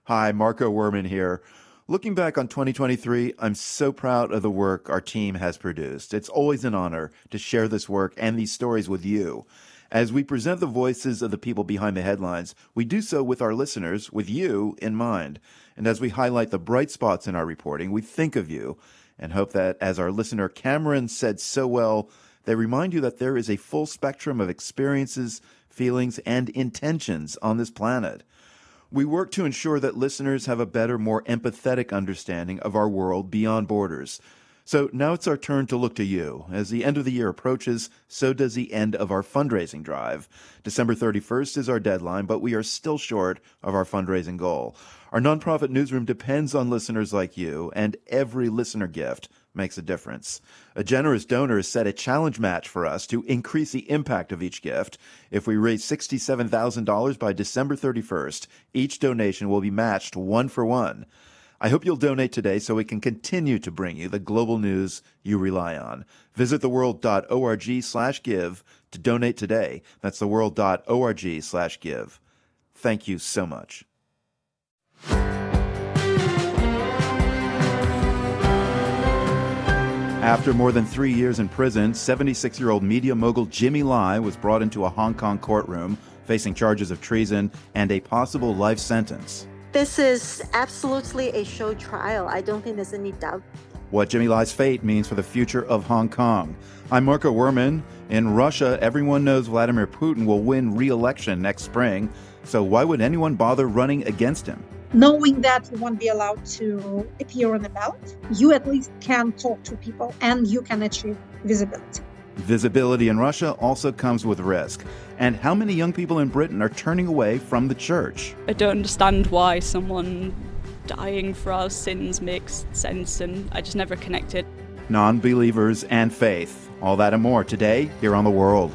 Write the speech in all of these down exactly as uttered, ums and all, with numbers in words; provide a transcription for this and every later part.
Hi, Marco Werman here. Looking back on twenty twenty-three, I'm so proud of the work our team has produced. It's always an honor to share this work and these stories with you. As we present the voices of the people behind the headlines, we do so with our listeners, with you in mind. And as we highlight the bright spots in our reporting, we think of you and hope that, as our listener Cameron said so well, they remind you that there is a full spectrum of experiences, feelings, and intentions on this planet. We work to ensure that listeners have a better, more empathetic understanding of our world beyond borders. So now it's our turn to look to you. As the end of the year approaches, so does the end of our fundraising drive. December thirty-first is our deadline, but we are still short of our fundraising goal. Our nonprofit newsroom depends on listeners like you, and every listener gift makes a difference. A generous donor has set a challenge match for us to increase the impact of each gift. If we raise sixty-seven thousand dollars by December thirty-first, each donation will be matched one for one. I hope you'll donate today so we can continue to bring you the global news you rely on. Visit theworld.org slash give to donate today. That's theworld.org slash give. Thank you so much. After more than three years in prison, seventy-six-year-old media mogul Jimmy Lai was brought into a Hong Kong courtroom facing charges of treason and a possible life sentence. This is absolutely a show trial. I don't think there's any doubt. What Jimmy Lai's fate means for the future of Hong Kong. I'm Marco Werman. In Russia, everyone knows Vladimir Putin will win re-election next spring. So why would anyone bother running against him? Knowing that you won't be allowed to appear on the ballot, you at least can talk to people and you can achieve visibility. Visibility in Russia also comes with risk. And how many young people in Britain are turning away from the church? I don't understand why someone dying for our sins makes sense, and I just never connected. Non-believers and faith. All that and more today here on The World.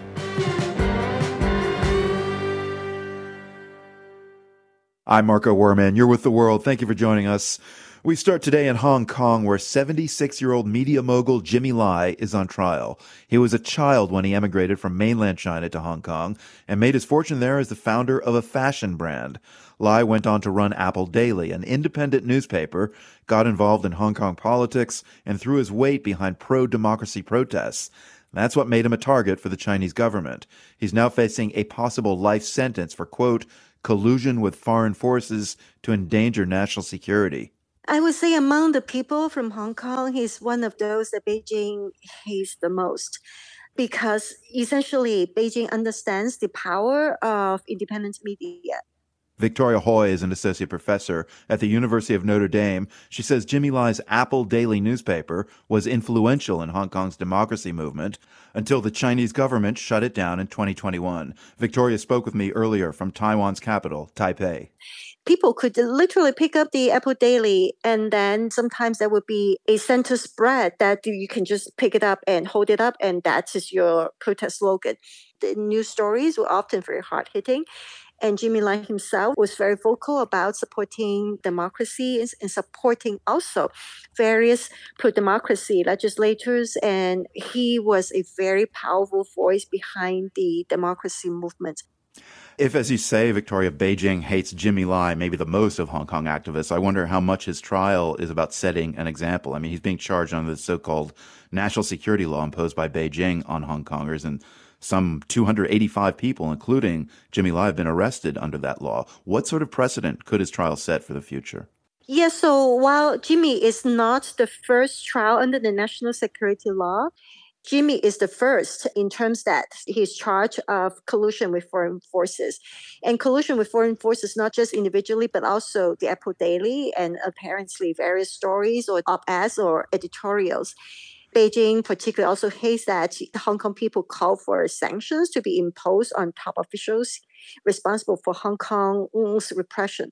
I'm Marco Werman. You're with The World. Thank you for joining us. We start today in Hong Kong, where seventy-six-year-old media mogul Jimmy Lai is on trial. He was a child when he emigrated from mainland China to Hong Kong and made his fortune there as the founder of a fashion brand. Lai went on to run Apple Daily, an independent newspaper, got involved in Hong Kong politics, and threw his weight behind pro-democracy protests. That's what made him a target for the Chinese government. He's now facing a possible life sentence for, quote, collusion with foreign forces to endanger national security. I would say among the people from Hong Kong, he's one of those that Beijing hates the most, because essentially Beijing understands the power of independent media. Victoria Hoy is an associate professor at the University of Notre Dame. She says Jimmy Lai's Apple Daily newspaper was influential in Hong Kong's democracy movement until the Chinese government shut it down in twenty twenty-one. Victoria spoke with me earlier from Taiwan's capital, Taipei. People could literally pick up the Apple Daily, and then sometimes there would be a center spread that you can just pick it up and hold it up, and that is your protest slogan. The news stories were often very hard-hitting, and Jimmy Lai himself was very vocal about supporting democracy and supporting also various pro-democracy legislators, and he was a very powerful voice behind the democracy movement. If, as you say, Victoria, Beijing hates Jimmy Lai maybe the most of Hong Kong activists, I wonder how much his trial is about setting an example. I mean, he's being charged under the so-called national security law imposed by Beijing on Hong Kongers, and some two hundred eighty-five people, including Jimmy Lai, have been arrested under that law. What sort of precedent could his trial set for the future? Yes, yeah, so while Jimmy is not the first trial under the national security law, Jimmy is the first in terms that he's charged of collusion with foreign forces. And collusion with foreign forces, not just individually, but also the Apple Daily and apparently various stories or op-eds or editorials. Beijing particularly also hates that the Hong Kong people call for sanctions to be imposed on top officials responsible for Hong Kong's repression.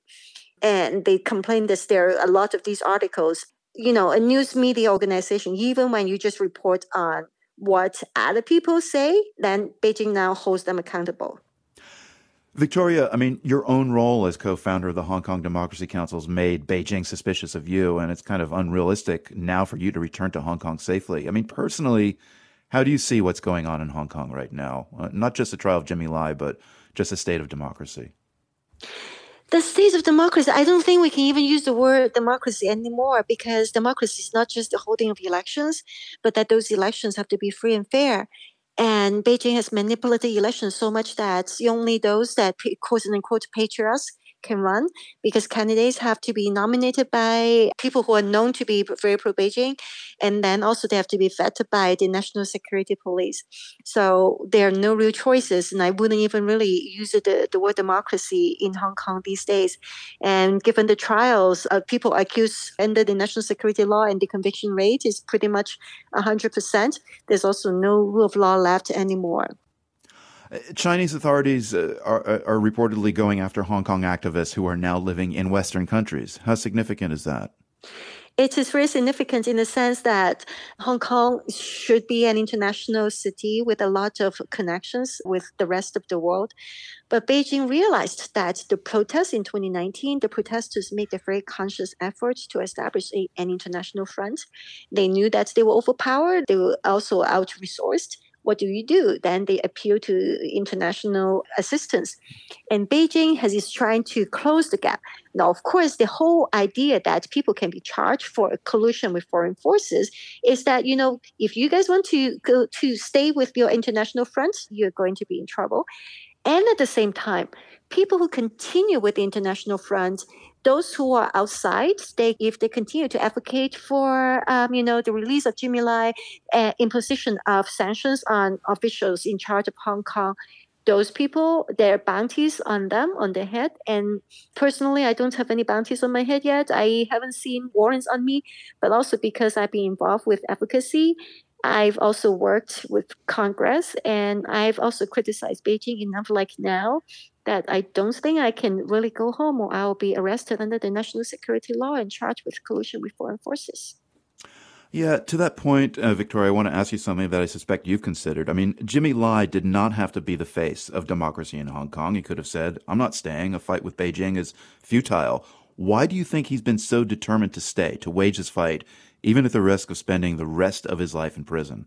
And they complain that there are a lot of these articles. You know, a news media organization, even when you just report on what other people say, then Beijing now holds them accountable. Victoria, I mean, your own role as co-founder of the Hong Kong Democracy Council has made Beijing suspicious of you, and it's kind of unrealistic now for you to return to Hong Kong safely. I mean, personally, how do you see what's going on in Hong Kong right now? Uh, not just the trial of Jimmy Lai, but just the state of democracy. The state of democracy, I don't think we can even use the word democracy anymore, because democracy is not just the holding of elections, but that those elections have to be free and fair. And Beijing has manipulated elections so much that only those that, quote unquote, patriots can run, because candidates have to be nominated by people who are known to be very pro-Beijing, and then also they have to be vetted by the National Security Police. So there are no real choices, and I wouldn't even really use the, the word democracy in Hong Kong these days. And given the trials, uh, people accused under the national security law, and the conviction rate is pretty much one hundred percent, there's also no rule of law left anymore. Chinese authorities uh, are, are reportedly going after Hong Kong activists who are now living in Western countries. How significant is that? It is very significant in the sense that Hong Kong should be an international city with a lot of connections with the rest of the world. But Beijing realized that the protests in twenty nineteen, the protesters made a very conscious effort to establish a, an international front. They knew that they were overpowered. They were also out-resourced. What do you do? Then they appeal to international assistance. And Beijing has is trying to close the gap. Now, of course, the whole idea that people can be charged for collusion with foreign forces is that, you know, if you guys want to go to stay with your international front, you're going to be in trouble. And at the same time, people who continue with the international front, those who are outside, they, if they continue to advocate for, um, you know, the release of Jimmy Lai, uh, imposition of sanctions on officials in charge of Hong Kong, those people, there are bounties on them, on their head. And personally, I don't have any bounties on my head yet. I haven't seen warrants on me, but also because I've been involved with advocacy. I've also worked with Congress, and I've also criticized Beijing enough like now that I don't think I can really go home, or I'll be arrested under the national security law and charged with collusion with foreign forces. Yeah, to that point, uh, Victoria, I want to ask you something that I suspect you've considered. I mean, Jimmy Lai did not have to be the face of democracy in Hong Kong. He could have said, I'm not staying. A fight with Beijing is futile. Why do you think he's been so determined to stay, to wage his fight, even at the risk of spending the rest of his life in prison?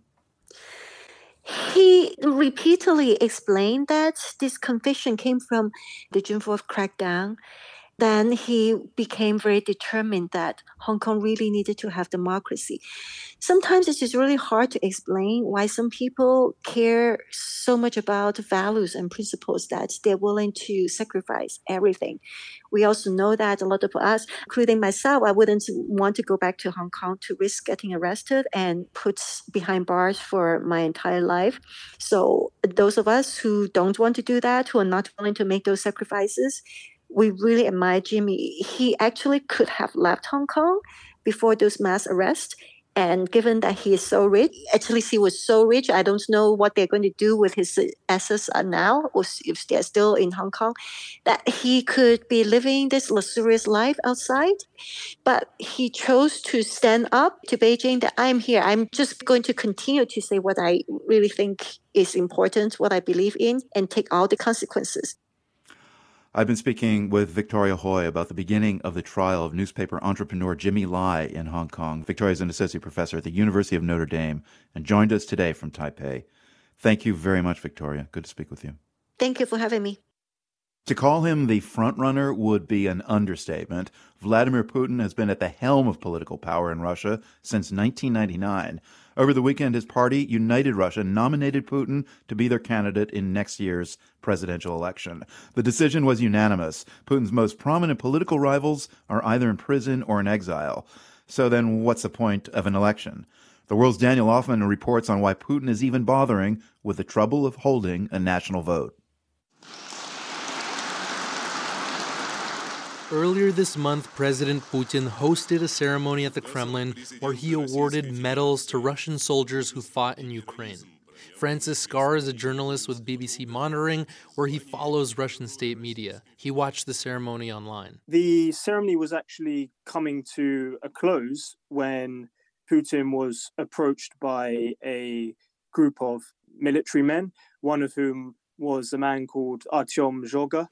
He repeatedly explained that this conviction came from the June fourth crackdown. Then he became very determined that Hong Kong really needed to have democracy. Sometimes it's just really hard to explain why some people care so much about values and principles that they're willing to sacrifice everything. We also know that a lot of us, including myself, I wouldn't want to go back to Hong Kong to risk getting arrested and put behind bars for my entire life. So those of us who don't want to do that, who are not willing to make those sacrifices, we really admire Jimmy. He actually could have left Hong Kong before those mass arrests. And given that he is so rich, at least he was so rich, I don't know what they're going to do with his assets now, or if they're still in Hong Kong, that he could be living this luxurious life outside. But he chose to stand up to Beijing that I'm here. I'm just going to continue to say what I really think is important, what I believe in, and take all the consequences. I've been speaking with Victoria Hui about the beginning of the trial of newspaper entrepreneur Jimmy Lai in Hong Kong. Victoria is an associate professor at the University of Notre Dame and joined us today from Taipei. Thank you very much, Victoria. Good to speak with you. Thank you for having me. To call him the frontrunner would be an understatement. Vladimir Putin has been at the helm of political power in Russia since nineteen ninety-nine. Over the weekend, his party, United Russia, nominated Putin to be their candidate in next year's presidential election. The decision was unanimous. Putin's most prominent political rivals are either in prison or in exile. So then what's the point of an election? The World's Daniel Hoffman reports on why Putin is even bothering with the trouble of holding a national vote. Earlier this month, President Putin hosted a ceremony at the Kremlin where he awarded medals to Russian soldiers who fought in Ukraine. Francis Scar is a journalist with B B C Monitoring, where he follows Russian state media. He watched the ceremony online. The ceremony was actually coming to a close when Putin was approached by a group of military men, one of whom was a man called Artyom Zhoga.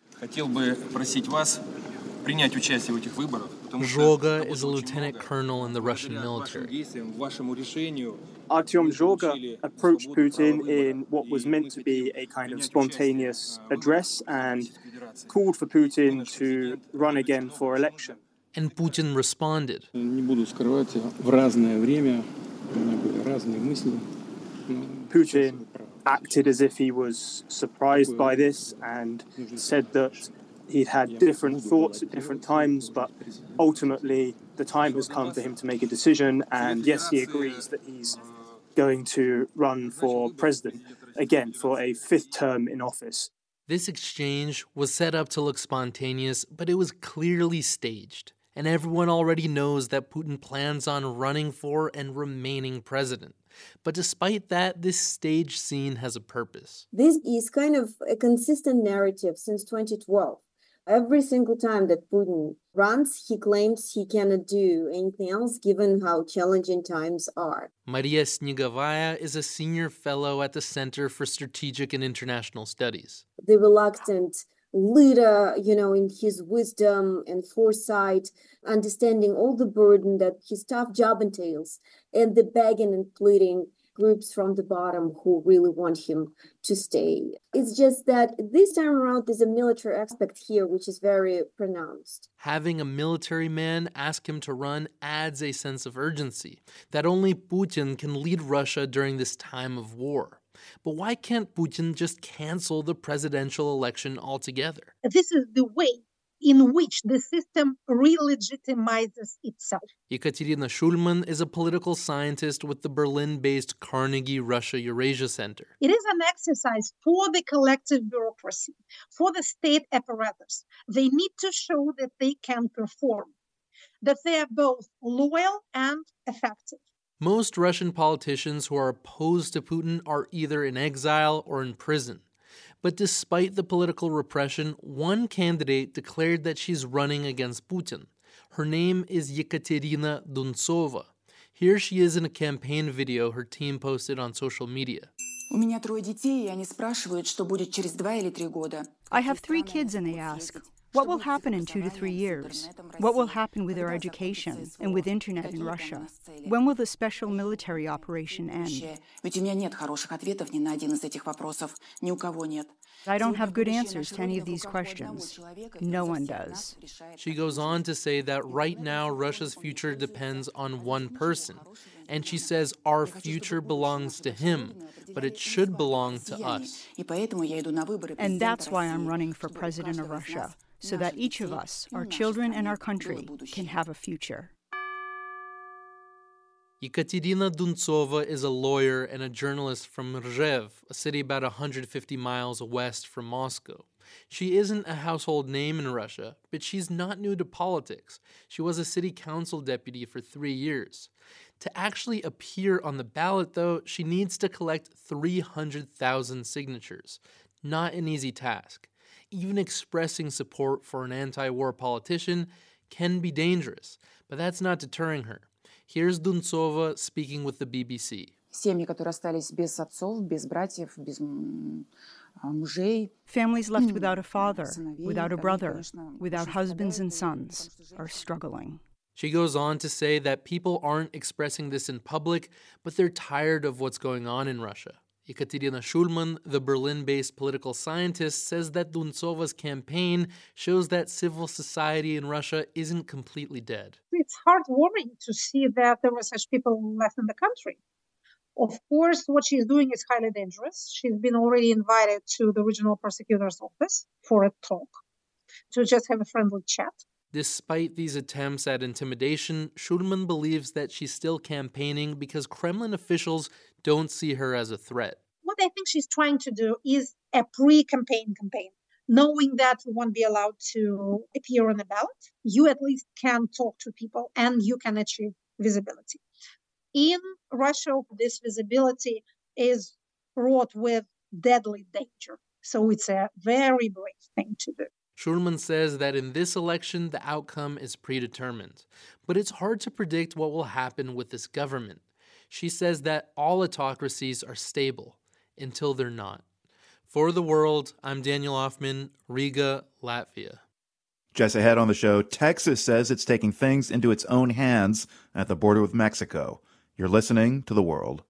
Zhoga is a lieutenant colonel in the Russian military. Artyom Zhoga approached Putin in what was meant to be a kind of spontaneous address and called for Putin to run again for election. And Putin responded. Putin acted as if he was surprised by this and said that he'd had different thoughts at different times, but ultimately the time has come for him to make a decision. And yes, he agrees that he's going to run for president again for a fifth term in office. This exchange was set up to look spontaneous, but it was clearly staged. And everyone already knows that Putin plans on running for and remaining president. But despite that, this stage scene has a purpose. This is kind of a consistent narrative since twenty twelve. Every single time that Putin runs, he claims he cannot do anything else given how challenging times are. Maria Snegovaya is a senior fellow at the Center for Strategic and International Studies. The reluctant leader, you know, in his wisdom and foresight, understanding all the burden that his tough job entails, and the begging and pleading groups from the bottom who really want him to stay. It's just that this time around there's a military aspect here which is very pronounced. Having a military man ask him to run adds a sense of urgency, that only Putin can lead Russia during this time of war. But why can't Putin just cancel the presidential election altogether? This is the way in which the system re-legitimizes itself. Ekaterina Shulman is a political scientist with the Berlin-based Carnegie Russia-Eurasia Center. It is an exercise for the collective bureaucracy, for the state apparatus. They need to show that they can perform, that they are both loyal and effective. Most Russian politicians who are opposed to Putin are either in exile or in prison. But despite the political repression, one candidate declared that she's running against Putin. Her name is Yekaterina Duntsova. Here she is in a campaign video her team posted on social media. I have three kids and they ask, what will happen in two to three years? What will happen with their education and with internet in Russia? When will the special military operation end? I don't have good answers to any of these questions. No one does. She goes on to say that right now Russia's future depends on one person. And she says our future belongs to him, but it should belong to us. And that's why I'm running for president of Russia, so that each of us, our children and our country, can have a future. Yekaterina Duntsova is a lawyer and a journalist from Rzhev, a city about one hundred fifty miles west from Moscow. She isn't a household name in Russia, but she's not new to politics. She was a city council deputy for three years. To actually appear on the ballot, though, she needs to collect three hundred thousand signatures. Not an easy task. Even expressing support for an anti-war politician can be dangerous, but that's not deterring her. Here's Duntsova speaking with the B B C. Families left without a father, without a brother, without husbands and sons are struggling. She goes on to say that people aren't expressing this in public, but they're tired of what's going on in Russia. Ekaterina Shulman, the Berlin-based political scientist, says that Duntsova's campaign shows that civil society in Russia isn't completely dead. It's heartwarming to see that there were such people left in the country. Of course, what she's doing is highly dangerous. She's been already invited to the regional prosecutor's office for a talk, to just have a friendly chat. Despite these attempts at intimidation, Shulman believes that she's still campaigning because Kremlin officials don't see her as a threat. What I think she's trying to do is a pre-campaign campaign. Knowing that you won't be allowed to appear on the ballot, you at least can talk to people and you can achieve visibility. In Russia, this visibility is fraught with deadly danger. So it's a very brave thing to do. Shulman says that in this election, the outcome is predetermined. But it's hard to predict what will happen with this government. She says that all autocracies are stable until they're not. For The World, I'm Daniel Hoffman, Riga, Latvia. Just ahead on the show, Texas says it's taking things into its own hands at the border with Mexico. You're listening to The World.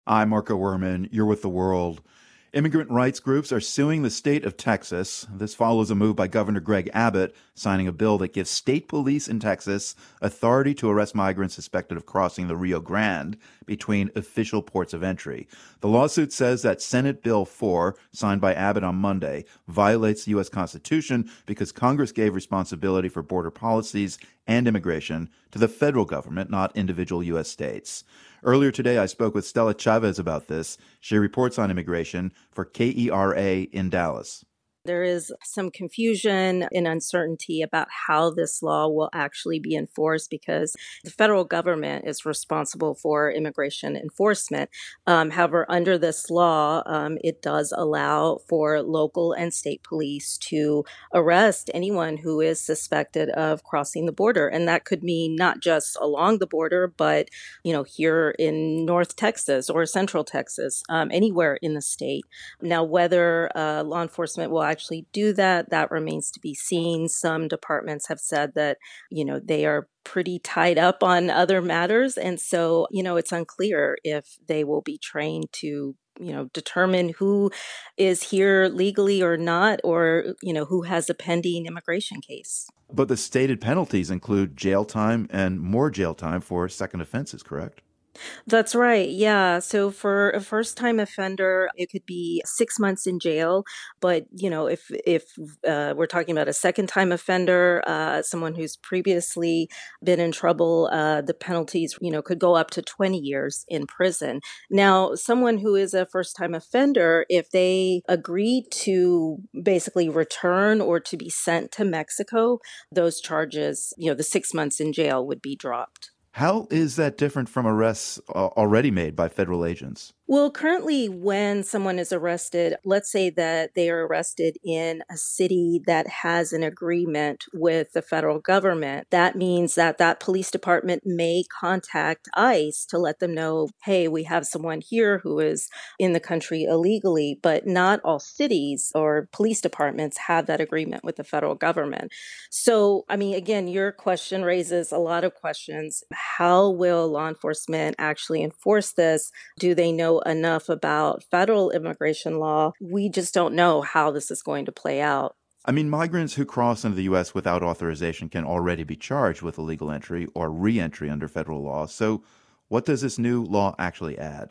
I'm Marco Werman. You're with The World. Immigrant rights groups are suing the state of Texas. This follows a move by Governor Greg Abbott signing a bill that gives state police in Texas authority to arrest migrants suspected of crossing the Rio Grande between official ports of entry. The lawsuit says that Senate Bill four, signed by Abbott on Monday, violates the U S Constitution because Congress gave responsibility for border policies and immigration to the federal government, not individual U S states. Earlier today, I spoke with Stella Chavez about this. She reports on immigration for K E R A in Dallas. There is some confusion and uncertainty about how this law will actually be enforced because the federal government is responsible for immigration enforcement. Um, however, under this law, um, it does allow for local and state police to arrest anyone who is suspected of crossing the border. And that could mean not just along the border, but, you know, here in North Texas or Central Texas, um, anywhere in the state. Now, whether uh, law enforcement will actually actually do that, that remains to be seen. Some departments have said that, you know, they are pretty tied up on other matters. And so, you know, it's unclear if they will be trained to, you know, determine who is here legally or not, or, you know, who has a pending immigration case. But the stated penalties include jail time and more jail time for second offenses, correct? That's right. Yeah. So for a first-time offender, it could be six months in jail. But, you know, if if uh, we're talking about a second-time offender, uh, someone who's previously been in trouble, uh, the penalties, you know, could go up to twenty years in prison. Now, someone who is a first-time offender, if they agree to basically return or to be sent to Mexico, those charges, you know, the six months in jail would be dropped. How is that different from arrests already made by federal agents? Well, currently, when someone is arrested, let's say that they are arrested in a city that has an agreement with the federal government, that means that that police department may contact ICE to let them know, hey, we have someone here who is in the country illegally, but not all cities or police departments have that agreement with the federal government. So, I mean, again, your question raises a lot of questions. How will law enforcement actually enforce this? Do they know enough about federal immigration law? We just don't know how this is going to play out. I mean, migrants who cross into the U S without authorization can already be charged with illegal entry or re-entry under federal law. So what does this new law actually add?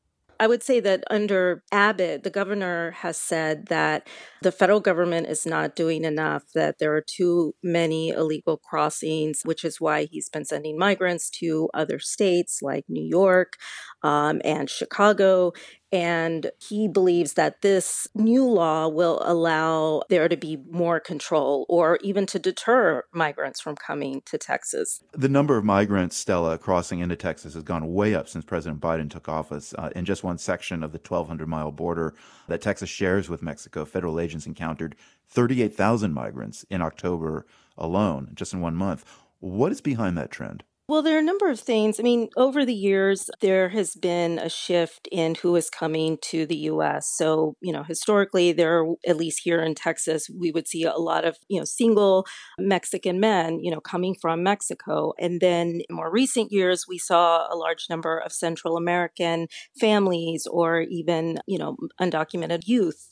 I would say that under Abbott, the governor has said that the federal government is not doing enough, that there are too many illegal crossings, which is why he's been sending migrants to other states like New York um, and Chicago. And he believes that this new law will allow there to be more control or even to deter migrants from coming to Texas. The number of migrants, Stella, crossing into Texas has gone way up since President Biden took office. Uh, in just one section of the twelve hundred mile border that Texas shares with Mexico, federal agents encountered thirty-eight thousand migrants in October alone, just in one month. What is behind that trend? Well, there are a number of things. I mean, over the years, there has been a shift in who is coming to the U S. So, you know, historically, there are, at least here in Texas, we would see a lot of, you know, single Mexican men, you know, coming from Mexico. And then in more recent years, we saw a large number of Central American families or even, you know, undocumented youth.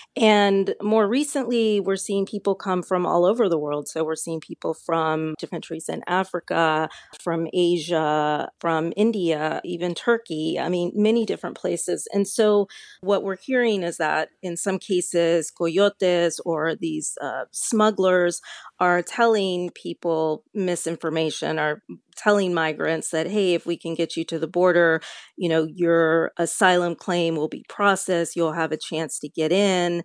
And more recently, we're seeing people come from all over the world. So we're seeing people from different countries in Africa, from Asia, from India, even Turkey. I mean, many different places. And so what we're hearing is that in some cases, coyotes or these uh, smugglers are telling people misinformation, are telling migrants that, hey, if we can get you to the border, you know, your asylum claim will be processed, you'll have a chance to get in.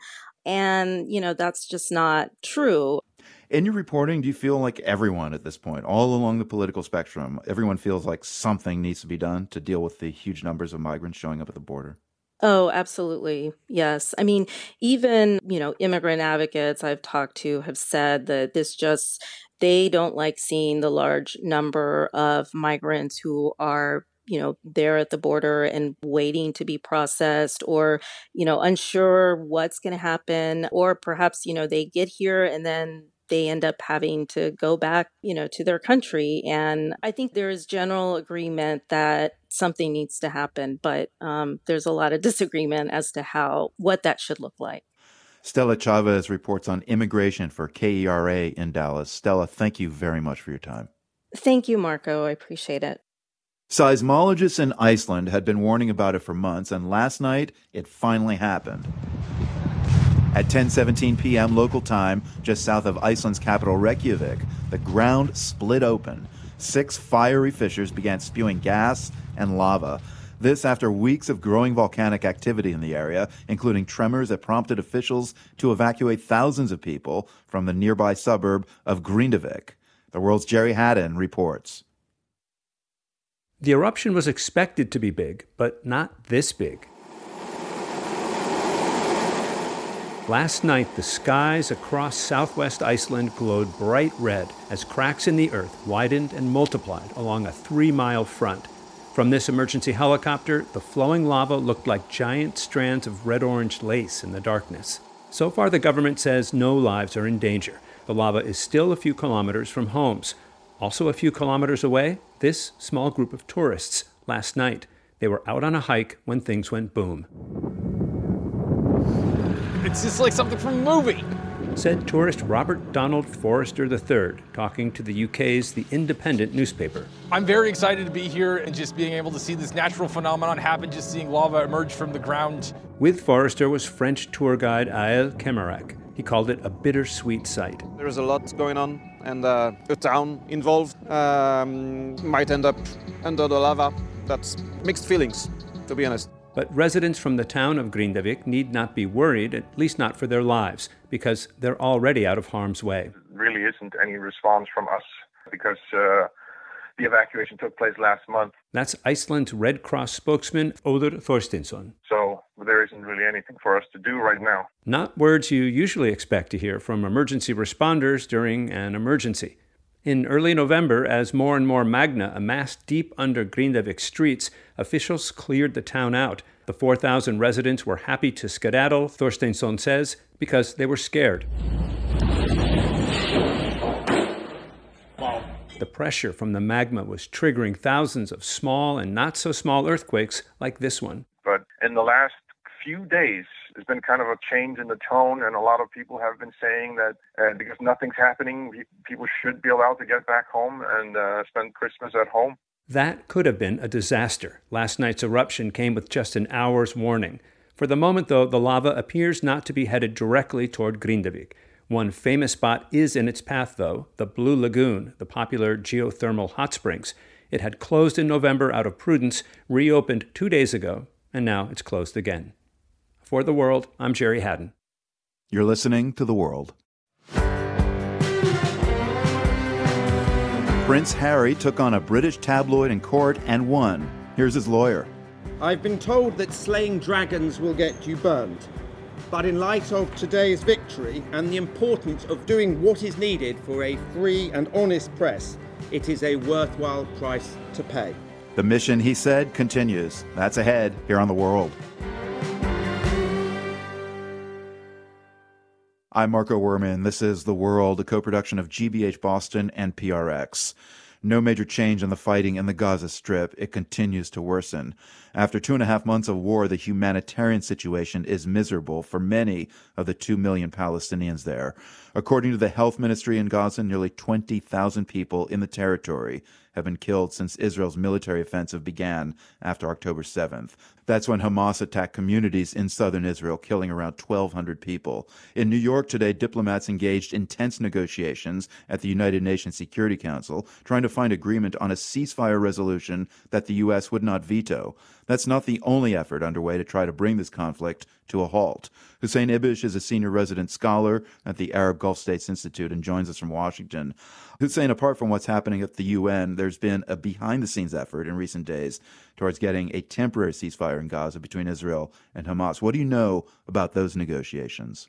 And, you know, that's just not true. In your reporting, do you feel like everyone at this point, all along the political spectrum, everyone feels like something needs to be done to deal with the huge numbers of migrants showing up at the border? Oh, absolutely. Yes. I mean, even, you know, immigrant advocates I've talked to have said that this just, they don't like seeing the large number of migrants who are, you know, there at the border and waiting to be processed or, you know, unsure what's going to happen. Or perhaps, you know, they get here and then they end up having to go back, you know, to their country. And I think there is general agreement that something needs to happen, but um, there's a lot of disagreement as to how, what that should look like. Stella Chavez reports on immigration for K E R A in Dallas. Stella, thank you very much for your time. Thank you, Marco. I appreciate it. Seismologists in Iceland had been warning about it for months, and last night it finally happened. At ten seventeen p.m. local time, just south of Iceland's capital Reykjavik, the ground split open. Six fiery fissures began spewing gas and lava. This after weeks of growing volcanic activity in the area, including tremors that prompted officials to evacuate thousands of people from the nearby suburb of Grindavik. The World's Jerry Haddon reports. The eruption was expected to be big, but not this big. Last night, the skies across southwest Iceland glowed bright red as cracks in the earth widened and multiplied along a three-mile front. From this emergency helicopter, the flowing lava looked like giant strands of red-orange lace in the darkness. So far, the government says no lives are in danger. The lava is still a few kilometers from homes. Also a few kilometers away, this small group of tourists last night. They were out on a hike when things went boom. It's just like something from a movie, said tourist Robert Donald Forrester the third, talking to the U K's The Independent newspaper. I'm very excited to be here and just being able to see this natural phenomenon happen, just seeing lava emerge from the ground. With Forrester was French tour guide Ael Kemmerak. He called it a bittersweet sight. There's a lot going on, and uh, a town involved um, might end up under the lava. That's mixed feelings, to be honest. But residents from the town of Grindavik need not be worried, at least not for their lives, because they're already out of harm's way. There really isn't any response from us because uh, the evacuation took place last month. That's Iceland's Red Cross spokesman, Odur Thorsteinsson. So there isn't really anything for us to do right now. Not words you usually expect to hear from emergency responders during an emergency. In early November, as more and more magma amassed deep under Grindavik streets, officials cleared the town out. The four thousand residents were happy to skedaddle, Thorsteinsson says, because they were scared. Wow. The pressure from the magma was triggering thousands of small and not-so-small earthquakes like this one. But in the last few days, there's been kind of a change in the tone, and a lot of people have been saying that uh, because nothing's happening, people should be allowed to get back home and uh, spend Christmas at home. That could have been a disaster. Last night's eruption came with just an hour's warning. For the moment, though, the lava appears not to be headed directly toward Grindavik. One famous spot is in its path, though, the Blue Lagoon, the popular geothermal hot springs. It had closed in November out of prudence, reopened two days ago, and now it's closed again. For The World, I'm Jerry Haddon. You're listening to The World. Prince Harry took on a British tabloid in court and won. Here's his lawyer. I've been told that slaying dragons will get you burned. But in light of today's victory and the importance of doing what is needed for a free and honest press, it is a worthwhile price to pay. The mission, he said, continues. That's ahead here on The World. I'm Marco Werman. This is The World, a co-production of G B H Boston and P R X. No major change in the fighting in the Gaza Strip. It continues to worsen. After two and a half months of war, the humanitarian situation is miserable for many of the two million Palestinians there. According to the health ministry in Gaza, nearly twenty thousand people in the territory have been killed since Israel's military offensive began after October seventh. That's when Hamas attacked communities in southern Israel, killing around twelve hundred people. In New York today, diplomats engaged intense negotiations at the United Nations Security Council, trying to find agreement on a ceasefire resolution that the U S would not veto. That's not the only effort underway to try to bring this conflict to a halt. Hussein Ibish is a senior resident scholar at the Arab Gulf States Institute and joins us from Washington. Hussein, apart from what's happening at the U N, there's been a behind-the-scenes effort in recent days towards getting a temporary ceasefire in Gaza between Israel and Hamas. What do you know about those negotiations?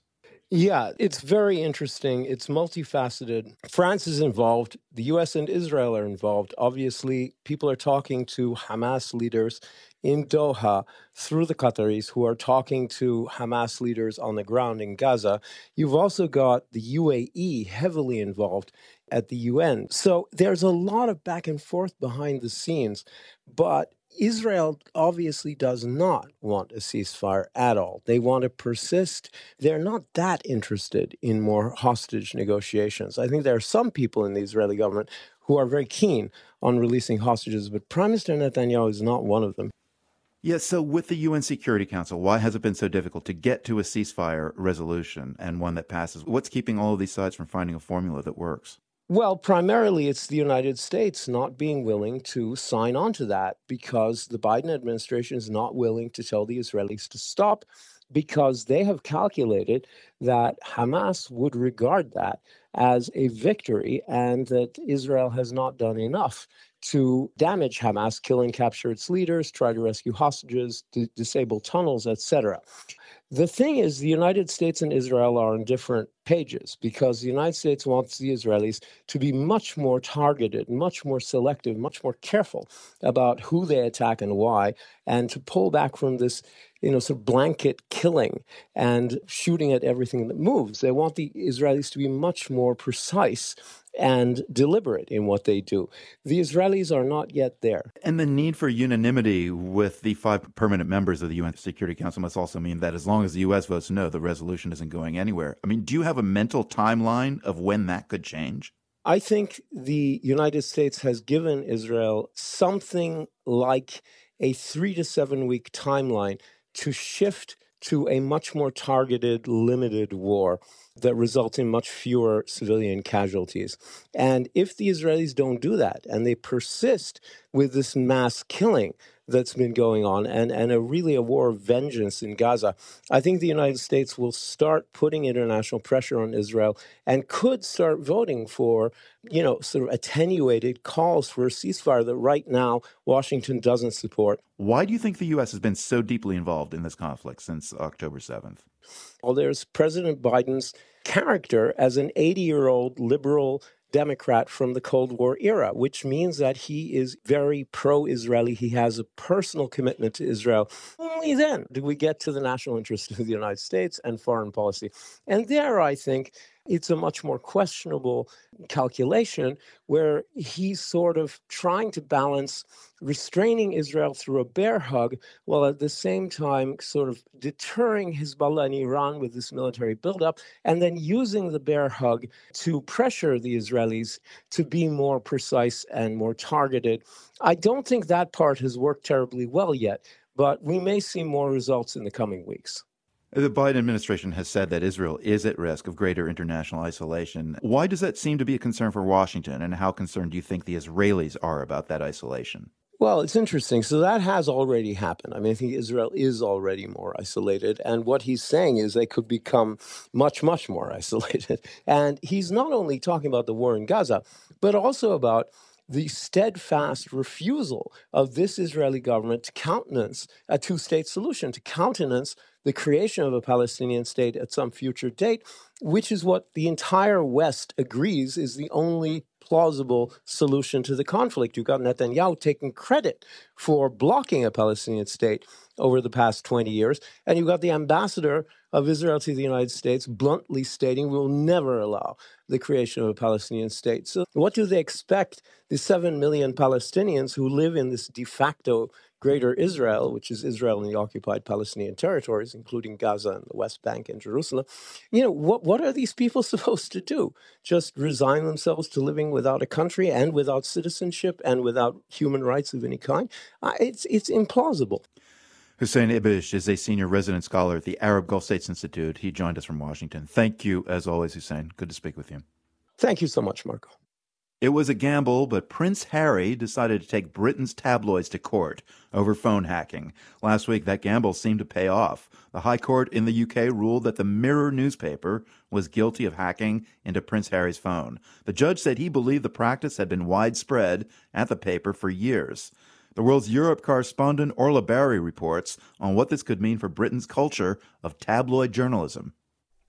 Yeah, it's very interesting. It's multifaceted. France is involved. The U S and Israel are involved. Obviously, people are talking to Hamas leaders in Doha through the Qataris who are talking to Hamas leaders on the ground in Gaza. You've also got the U A E heavily involved at the U N. So there's a lot of back and forth behind the scenes, but Israel obviously does not want a ceasefire at all. They want to persist. They're not that interested in more hostage negotiations. I think there are some people in the Israeli government who are very keen on releasing hostages, but Prime Minister Netanyahu is not one of them. Yes, so with the U N Security Council, why has it been so difficult to get to a ceasefire resolution and one that passes? What's keeping all of these sides from finding a formula that works? Well, primarily it's the United States not being willing to sign on to that because the Biden administration is not willing to tell the Israelis to stop because they have calculated that Hamas would regard that as a victory and that Israel has not done enough to damage Hamas, kill and capture its leaders, try to rescue hostages, d- disable tunnels, et cetera. The thing is, the United States and Israel are on different pages because the United States wants the Israelis to be much more targeted, much more selective, much more careful about who they attack and why, and to pull back from this, you know, sort of blanket killing and shooting at everything that moves. They want the Israelis to be much more precise and deliberate in what they do. The Israelis are not yet there. And the need for unanimity with the five permanent members of the U N Security Council must also mean that as long as the U S votes no, the resolution isn't going anywhere. I mean, do you have a mental timeline of when that could change? I think the United States has given Israel something like a three to seven week timeline to shift to a much more targeted, limited war that results in much fewer civilian casualties. And if the Israelis don't do that and they persist with this mass killing that's been going on and, and a really a war of vengeance in Gaza, I think the United States will start putting international pressure on Israel and could start voting for, you know, sort of attenuated calls for a ceasefire that right now Washington doesn't support. Why do you think the U S has been so deeply involved in this conflict since October seventh? Well, there's President Biden's character as an eighty-year-old liberal Democrat from the Cold War era, which means that he is very pro-Israeli. He has a personal commitment to Israel. Only then do we get to the national interest of the United States and foreign policy. And there, I think, it's a much more questionable calculation where he's sort of trying to balance restraining Israel through a bear hug while at the same time sort of deterring Hezbollah and Iran with this military buildup and then using the bear hug to pressure the Israelis to be more precise and more targeted. I don't think that part has worked terribly well yet, but we may see more results in the coming weeks. The Biden administration has said that Israel is at risk of greater international isolation. Why does that seem to be a concern for Washington, and how concerned do you think the Israelis are about that isolation? Well, it's interesting. So that has already happened. I mean, I think Israel is already more isolated. And what he's saying is they could become much, much more isolated. And he's not only talking about the war in Gaza, but also about the steadfast refusal of this Israeli government to countenance a two-state solution, to countenance the creation of a Palestinian state at some future date, which is what the entire West agrees is the only plausible solution to the conflict. You've got Netanyahu taking credit for blocking a Palestinian state over the past twenty years, and you've got the ambassador of Israel to the United States bluntly stating we will never allow the creation of a Palestinian state. So what do they expect the seven million Palestinians who live in this de facto Greater Israel, which is Israel and the occupied Palestinian territories, including Gaza and the West Bank and Jerusalem, you know, what, what are these people supposed to do? Just resign themselves to living without a country and without citizenship and without human rights of any kind? Uh, it's, it's implausible. Hussein Ibish is a senior resident scholar at the Arab Gulf States Institute. He joined us from Washington. Thank you, as always, Hussein. Good to speak with you. Thank you so much, Marco. It was a gamble, but Prince Harry decided to take Britain's tabloids to court over phone hacking. Last week, that gamble seemed to pay off. The High Court in the U K ruled that the Mirror newspaper was guilty of hacking into Prince Harry's phone. The judge said he believed the practice had been widespread at the paper for years. The World's Europe correspondent Orla Barry reports on what this could mean for Britain's culture of tabloid journalism.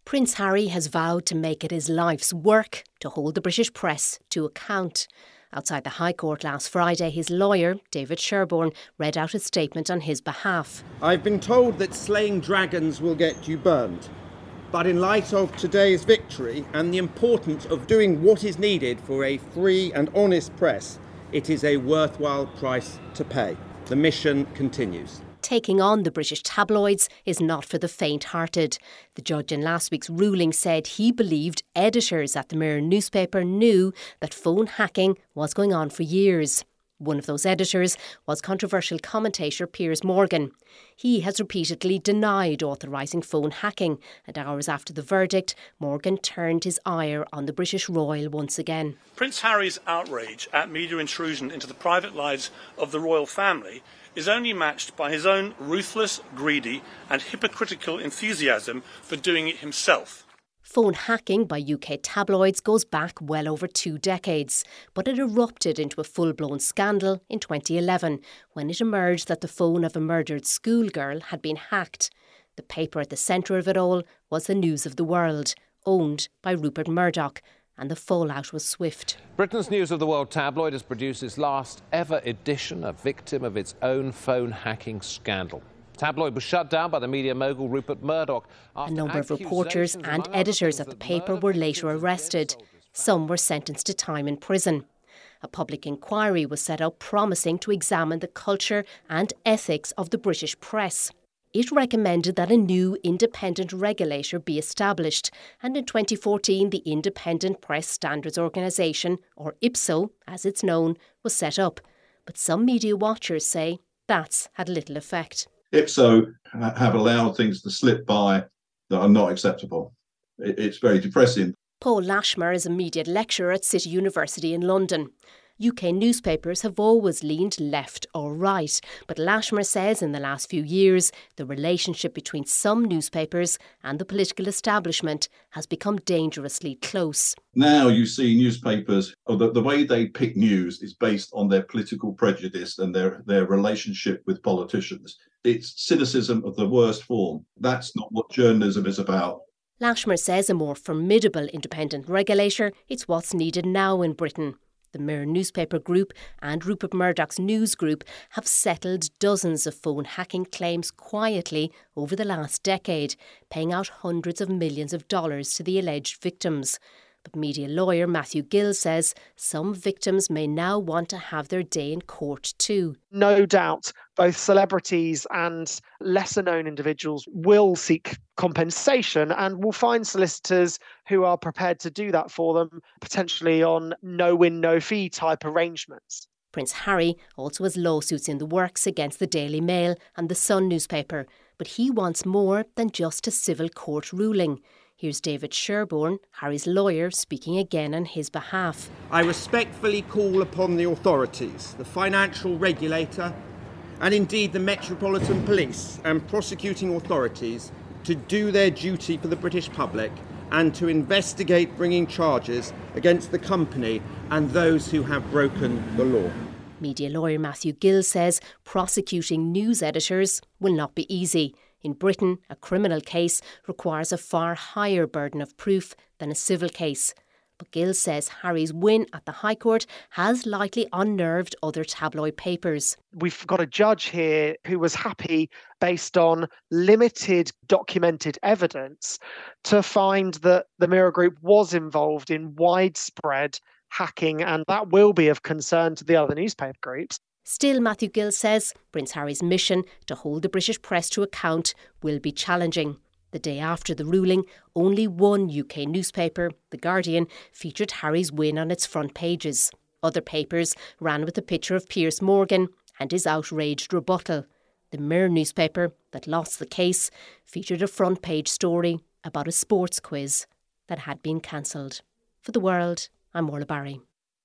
Prince Harry has vowed to make it his life's work to hold the British press to account. Outside the High Court last Friday, his lawyer, David Sherborne, read out a statement on his behalf. I've been told that slaying dragons will get you burned. But in light of today's victory and the importance of doing what is needed for a free and honest press, it is a worthwhile price to pay. The mission continues. Taking on the British tabloids is not for the faint-hearted. The judge in last week's ruling said he believed editors at the Mirror newspaper knew that phone hacking was going on for years. One of those editors was controversial commentator Piers Morgan. He has repeatedly denied authorising phone hacking, and hours after the verdict, Morgan turned his ire on the British royal once again. Prince Harry's outrage at media intrusion into the private lives of the royal family is only matched by his own ruthless, greedy and hypocritical enthusiasm for doing it himself. Phone hacking by U K tabloids goes back well over two decades, but it erupted into a full-blown scandal in twenty eleven when it emerged that the phone of a murdered schoolgirl had been hacked. The paper at the centre of it all was the News of the World, owned by Rupert Murdoch, and the fallout was swift. Britain's News of the World tabloid has produced its last ever edition, a victim of its own phone hacking scandal. The tabloid was shut down by the media mogul Rupert Murdoch. A number of reporters and editors at the paper were later arrested. Some were sentenced to time in prison. A public inquiry was set up promising to examine the culture and ethics of the British press. It recommended that a new independent regulator be established, and in twenty fourteen the Independent Press Standards Organisation, or I P S O as it's known, was set up. But some media watchers say that's had little effect. I P S O have allowed things to slip by that are not acceptable. It's very depressing. Paul Lashmer is a media lecturer at City University in London. U K newspapers have always leaned left or right, but Lashmer says in the last few years the relationship between some newspapers and the political establishment has become dangerously close. Now you see newspapers, or the, the way they pick news is based on their political prejudice and their, their relationship with politicians. It's cynicism of the worst form. That's not what journalism is about. Lashmer says a more formidable independent regulator is what's needed now in Britain. The Mirror newspaper group and Rupert Murdoch's news group have settled dozens of phone hacking claims quietly over the last decade, paying out hundreds of millions of dollars to the alleged victims. But media lawyer Matthew Gill says some victims may now want to have their day in court too. No doubt both celebrities and lesser-known individuals will seek compensation and will find solicitors who are prepared to do that for them, potentially on no-win, no-fee type arrangements. Prince Harry also has lawsuits in the works against the Daily Mail and the Sun newspaper, but he wants more than just a civil court ruling. Here's David Sherborne, Harry's lawyer, speaking again on his behalf. I respectfully call upon the authorities, the financial regulator, and indeed the Metropolitan Police and prosecuting authorities to do their duty for the British public and to investigate bringing charges against the company and those who have broken the law. Media lawyer Matthew Gill says prosecuting news editors will not be easy. In Britain, a criminal case requires a far higher burden of proof than a civil case. But Gill says Harry's win at the High Court has likely unnerved other tabloid papers. We've got a judge here who was happy, based on limited documented evidence, to find that the Mirror Group was involved in widespread hacking, and that will be of concern to the other newspaper groups. Still, Matthew Gill says Prince Harry's mission to hold the British press to account will be challenging. The day after the ruling, only one U K newspaper, The Guardian, featured Harry's win on its front pages. Other papers ran with a picture of Piers Morgan and his outraged rebuttal. The Mirror newspaper, that lost the case, featured a front page story about a sports quiz that had been cancelled. For The World, I'm Orla Barry.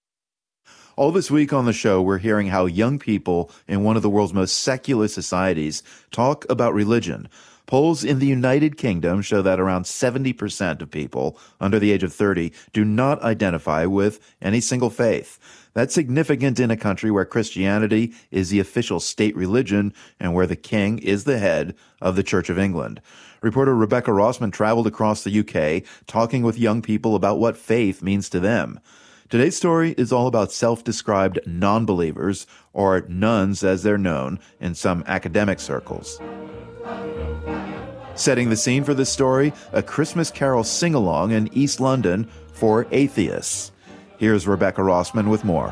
All this week on the show, we're hearing how young people in one of the world's most secular societies talk about religion. Polls in the United Kingdom show that around seventy percent of people under the age of thirty do not identify with any single faith. That's significant in a country where Christianity is the official state religion and where the king is the head of the Church of England. Reporter Rebecca Rossman traveled across the U K, talking with young people about what faith means to them. Today's story is all about self-described non-believers, or nuns as they're known in some academic circles. Setting the scene for this story, a Christmas Carol sing-along in East London for atheists. Here's Rebecca Rossman with more.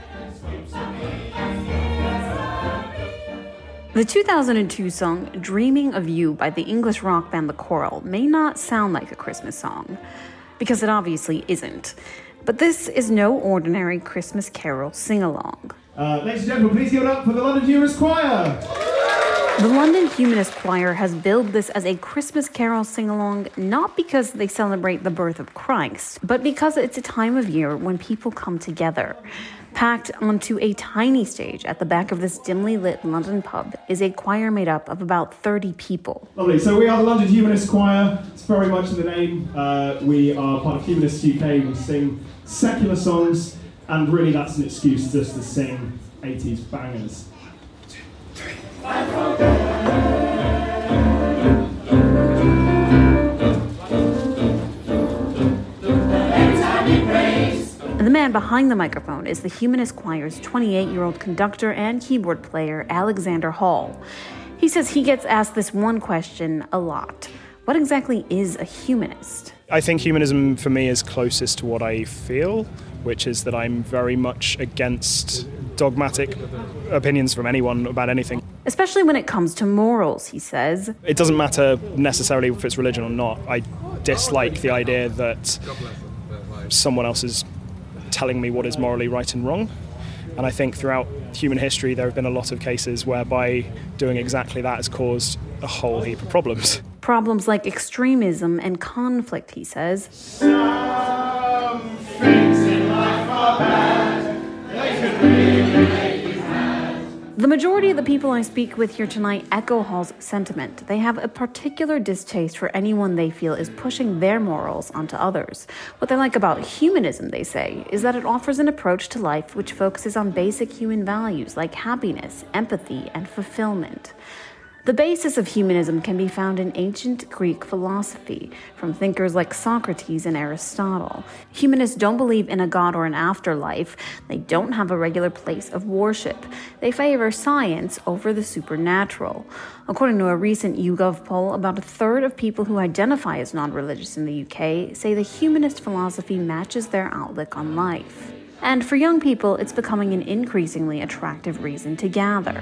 The two thousand two song Dreaming of You by the English rock band The Coral may not sound like a Christmas song, because it obviously isn't. But this is no ordinary Christmas Carol sing-along. Uh, ladies and gentlemen, please give it up for the London Humanist Choir. The London Humanist Choir has billed this as a Christmas Carol sing-along not because they celebrate the birth of Christ, but because it's a time of year when people come together. Packed onto a tiny stage at the back of this dimly lit London pub is a choir made up of about thirty people. Lovely. So we are the London Humanist Choir. It's very much in the name. Uh, we are part of Humanists U K. We sing secular songs, and really that's an excuse just to sing eighties bangers. And the man behind the microphone is the Humanist Choir's twenty-eight-year-old conductor and keyboard player, Alexander Hall. He says he gets asked this one question a lot. What exactly is a humanist? I think humanism for me is closest to what I feel, which is that I'm very much against dogmatic opinions from anyone about anything. Especially when it comes to morals, he says. It doesn't matter necessarily if it's religion or not. I dislike the idea that someone else is telling me what is morally right and wrong. And I think throughout human history there have been a lot of cases whereby doing exactly that has caused a whole heap of problems. Problems like extremism and conflict, he says. Some things in life are bad. They could really make you mad. The majority of the people I speak with here tonight echo Hall's sentiment. They have a particular distaste for anyone they feel is pushing their morals onto others. What they like about humanism, they say, is that it offers an approach to life which focuses on basic human values like happiness, empathy, and fulfillment. The basis of humanism can be found in ancient Greek philosophy, from thinkers like Socrates and Aristotle. Humanists don't believe in a god or an afterlife. They don't have a regular place of worship. They favor science over the supernatural. According to a recent YouGov poll, about a third of people who identify as non-religious in the U K say the humanist philosophy matches their outlook on life. And for young people, it's becoming an increasingly attractive reason to gather.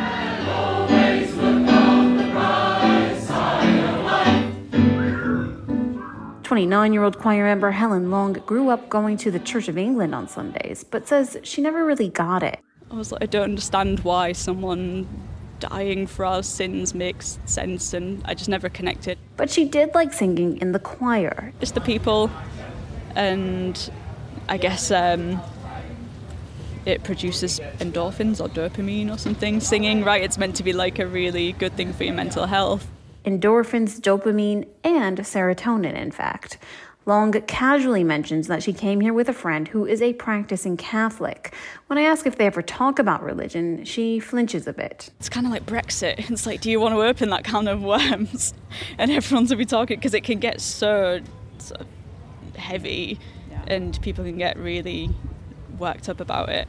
twenty-nine-year-old choir member Helen Long grew up going to the Church of England on Sundays, but says she never really got it. I was like, I don't understand why someone dying for our sins makes sense, and I just never connected. But she did like singing in the choir. It's the people, and I guess um, it produces endorphins or dopamine or something. Singing, right? It's meant to be like a really good thing for your mental health. Endorphins, dopamine, and serotonin, in fact. Long casually mentions that she came here with a friend who is a practicing Catholic. When I ask if they ever talk about religion, she flinches a bit. It's kind of like Brexit. It's like, do you want to open that can of worms? And everyone's to be talking, because it can get so, so heavy, yeah. And people can get really worked up about it.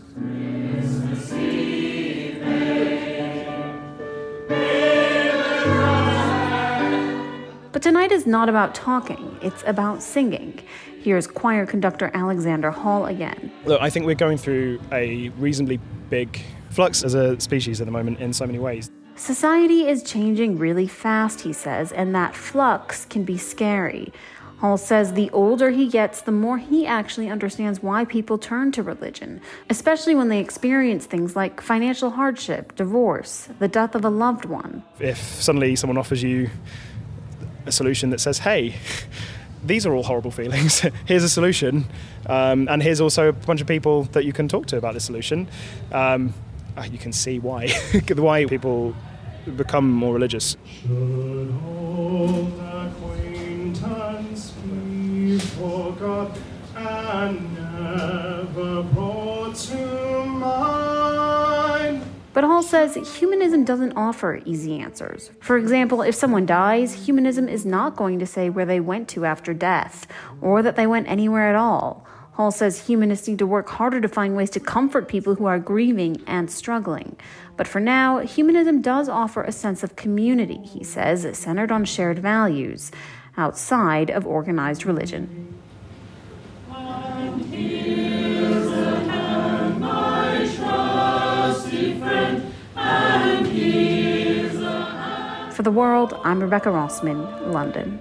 But tonight is not about talking, it's about singing. Here's choir conductor Alexander Hall again. Look, I think we're going through a reasonably big flux as a species at the moment in so many ways. Society is changing really fast, he says, and that flux can be scary. Hall says the older he gets, the more he actually understands why people turn to religion, especially when they experience things like financial hardship, divorce, the death of a loved one. If suddenly someone offers you a solution that says, hey, these are all horrible feelings, here's a solution, um, and here's also a bunch of people that you can talk to about this solution, um, you can see why, why people become more religious. Should old acquaintance be forgot and never brought to mind? But But Hall says humanism doesn't offer easy answers. For example, if someone dies, humanism is not going to say where they went to after death, or that they went anywhere at all. Hall says humanists need to work harder to find ways to comfort people who are grieving and struggling. But for now, humanism does offer a sense of community, he says, centered on shared values, outside of organized religion. For The World, I'm Rebecca Rossman, London.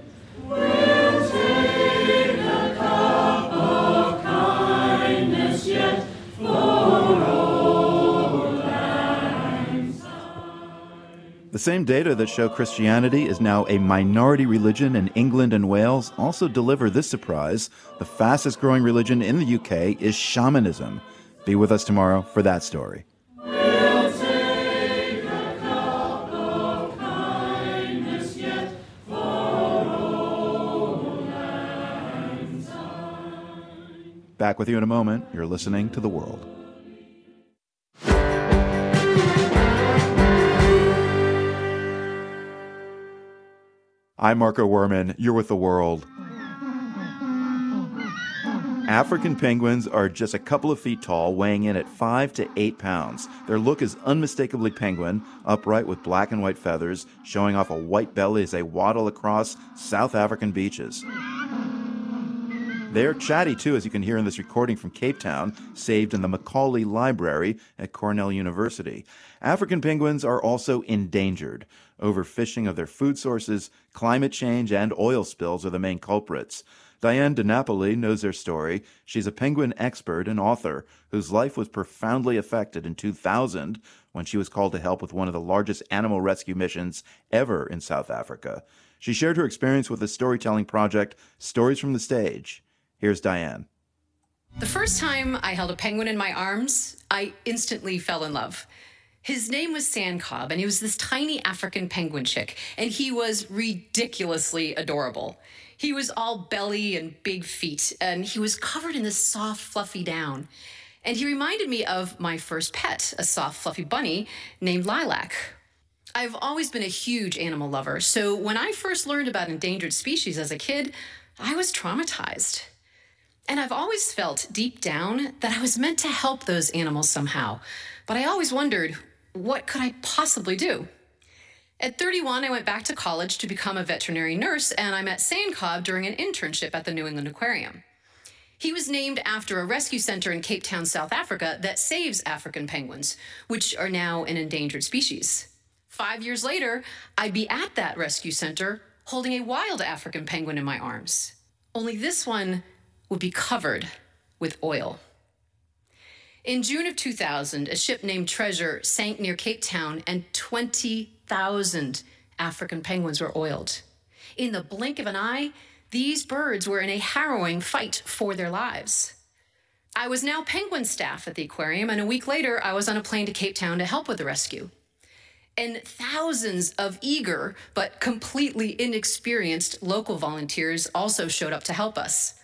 The same data that show Christianity is now a minority religion in England and Wales also deliver this surprise. The fastest growing religion in the U K is shamanism. Be with us tomorrow for that story. Back with you in a moment. You're listening to The World. I'm Marco Werman. You're with The World. African penguins are just a couple of feet tall, weighing in at five to eight pounds. Their look is unmistakably penguin, upright with black and white feathers, showing off a white belly as they waddle across South African beaches. They're chatty, too, as you can hear in this recording from Cape Town, saved in the Macaulay Library at Cornell University. African penguins are also endangered. Overfishing of their food sources, climate change, and oil spills are the main culprits. Diane DiNapoli knows their story. She's a penguin expert and author whose life was profoundly affected in two thousand when she was called to help with one of the largest animal rescue missions ever in South Africa. She shared her experience with the storytelling project Stories from the Stage. Here's Diane. The first time I held a penguin in my arms, I instantly fell in love. His name was Sandcob, and he was this tiny African penguin chick, and he was ridiculously adorable. He was all belly and big feet, and he was covered in this soft, fluffy down. And he reminded me of my first pet, a soft, fluffy bunny named Lilac. I've always been a huge animal lover, so when I first learned about endangered species as a kid, I was traumatized. And I've always felt deep down that I was meant to help those animals somehow, but I always wondered, what could I possibly do? At thirty-one, I went back to college to become a veterinary nurse, and I met Sandcob during an internship at the New England Aquarium. He was named after a rescue center in Cape Town, South Africa, that saves African penguins, which are now an endangered species. Five years later, I'd be at that rescue center holding a wild African penguin in my arms. Only this one would be covered with oil. In June of two thousand, a ship named Treasure sank near Cape Town, and twenty thousand African penguins were oiled. In the blink of an eye, these birds were in a harrowing fight for their lives. I was now penguin staff at the aquarium, and a week later, I was on a plane to Cape Town to help with the rescue. And thousands of eager but completely inexperienced local volunteers also showed up to help us.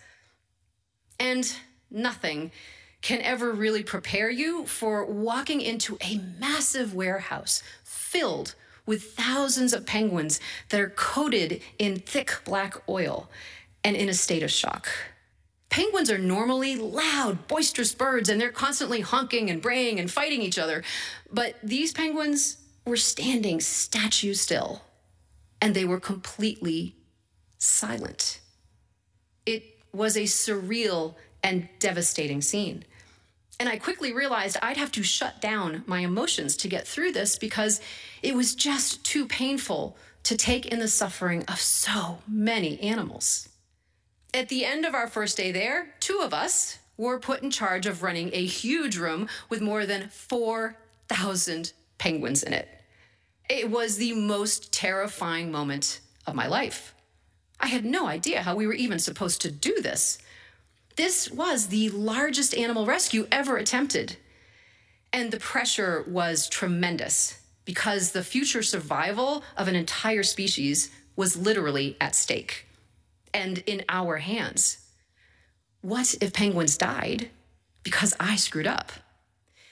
And nothing can ever really prepare you for walking into a massive warehouse filled with thousands of penguins that are coated in thick black oil and in a state of shock. Penguins are normally loud, boisterous birds, and they're constantly honking and braying and fighting each other. But these penguins were standing statue still, and they were completely silent. It was a surreal and devastating scene. And I quickly realized I'd have to shut down my emotions to get through this because it was just too painful to take in the suffering of so many animals. At the end of our first day there, two of us were put in charge of running a huge room with more than four thousand penguins in it. It was the most terrifying moment of my life. I had no idea how we were even supposed to do this. This was the largest animal rescue ever attempted. And the pressure was tremendous because the future survival of an entire species was literally at stake and in our hands. What if penguins died because I screwed up?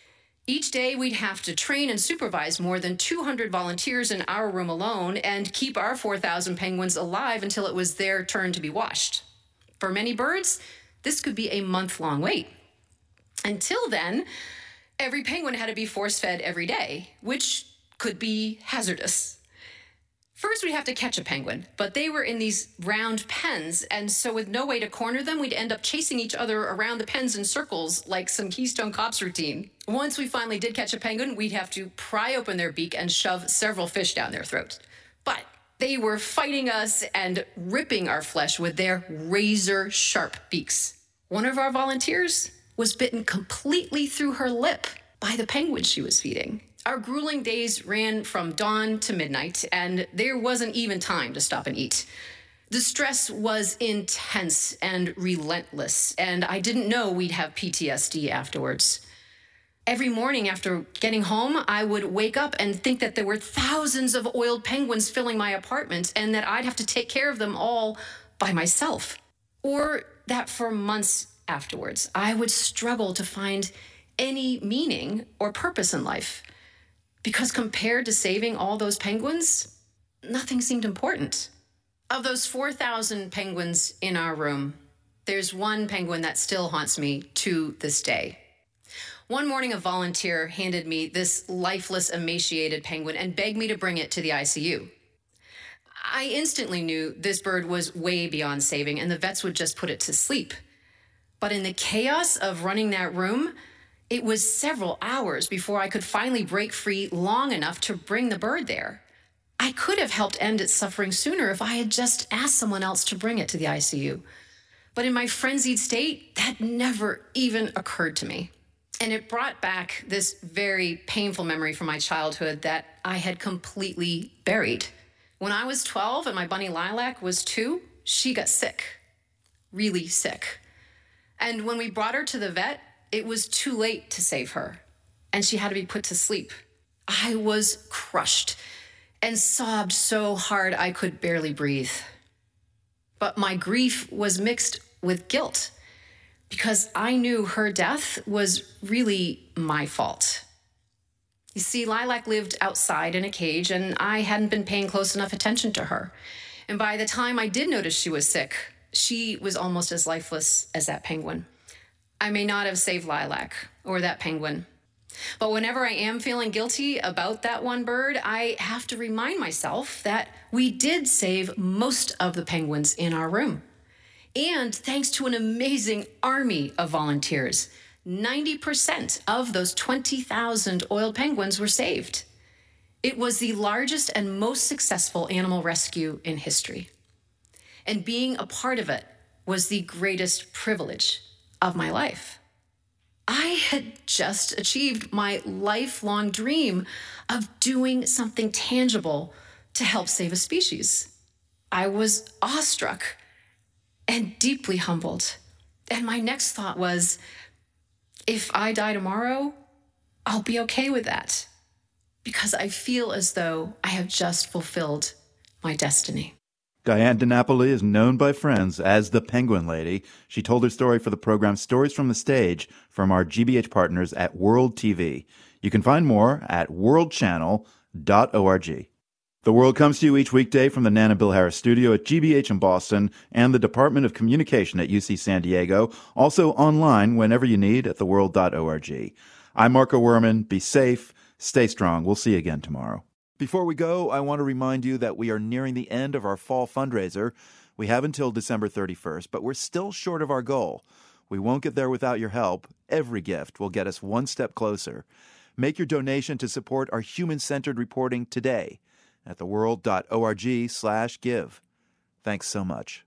Each day, we'd have to train and supervise more than two hundred volunteers in our room alone and keep our four thousand penguins alive until it was their turn to be washed. For many birds, this could be a month-long wait. Until then, every penguin had to be force-fed every day, which could be hazardous. First, we'd have to catch a penguin, but they were in these round pens, and so with no way to corner them, we'd end up chasing each other around the pens in circles like some Keystone Cops routine. Once we finally did catch a penguin, we'd have to pry open their beak and shove several fish down their throats. But they were fighting us and ripping our flesh with their razor-sharp beaks. One of our volunteers was bitten completely through her lip by the penguin she was feeding. Our grueling days ran from dawn to midnight, and there wasn't even time to stop and eat. The stress was intense and relentless, and I didn't know we'd have P T S D afterwards. Every morning after getting home, I would wake up and think that there were thousands of oiled penguins filling my apartment and that I'd have to take care of them all by myself. Or that for months afterwards, I would struggle to find any meaning or purpose in life. Because compared to saving all those penguins, nothing seemed important. Of those four thousand penguins in our room, there's one penguin that still haunts me to this day. One morning, a volunteer handed me this lifeless, emaciated penguin and begged me to bring it to the I C U. I instantly knew this bird was way beyond saving and the vets would just put it to sleep. But in the chaos of running that room, it was several hours before I could finally break free long enough to bring the bird there. I could have helped end its suffering sooner if I had just asked someone else to bring it to the I C U. But in my frenzied state, that never even occurred to me. And it brought back this very painful memory from my childhood that I had completely buried. When I was twelve and my bunny Lilac was two, she got sick, really sick. And when we brought her to the vet, it was too late to save her, and she had to be put to sleep. I was crushed and sobbed so hard I could barely breathe. But my grief was mixed with guilt because I knew her death was really my fault. You see, Lilac lived outside in a cage, and I hadn't been paying close enough attention to her. And by the time I did notice she was sick, she was almost as lifeless as that penguin. I may not have saved Lilac or that penguin, but whenever I am feeling guilty about that one bird, I have to remind myself that we did save most of the penguins in our room. And thanks to an amazing army of volunteers, ninety percent of those twenty thousand oiled penguins were saved. It was the largest and most successful animal rescue in history. And being a part of it was the greatest privilege of my life. I had just achieved my lifelong dream of doing something tangible to help save a species. I was awestruck and deeply humbled. And my next thought was, if I die tomorrow, I'll be okay with that, because I feel as though I have just fulfilled my destiny. Diane DiNapoli is known by friends as the Penguin Lady. She told her story for the program Stories from the Stage from our G B H partners at World T V. You can find more at world channel dot org. The World comes to you each weekday from the Nan and Bill Harris studio at G B H in Boston and the Department of Communication at U C San Diego. Also online whenever you need at the world dot org. I'm Marco Werman. Be safe. Stay strong. We'll see you again tomorrow. Before we go, I want to remind you that we are nearing the end of our fall fundraiser. We have until December thirty-first, but we're still short of our goal. We won't get there without your help. Every gift will get us one step closer. Make your donation to support our human-centered reporting today at the world dot org slash give. Thanks so much.